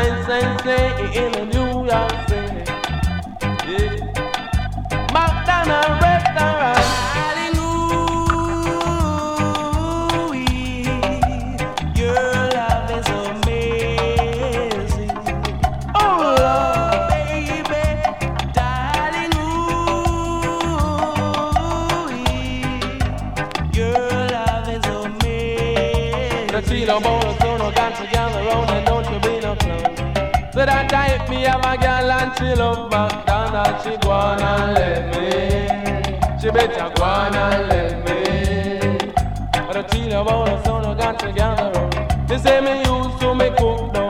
nice and say in New York City. Yeah. McDonald's restaurant. No bonus, so no got together on and don't you be no clown. So that type me have a girl and she love McDonald's. She go on and let me. She better go on and let me. But the tea no bonus, so no got together on. They say me used to me cook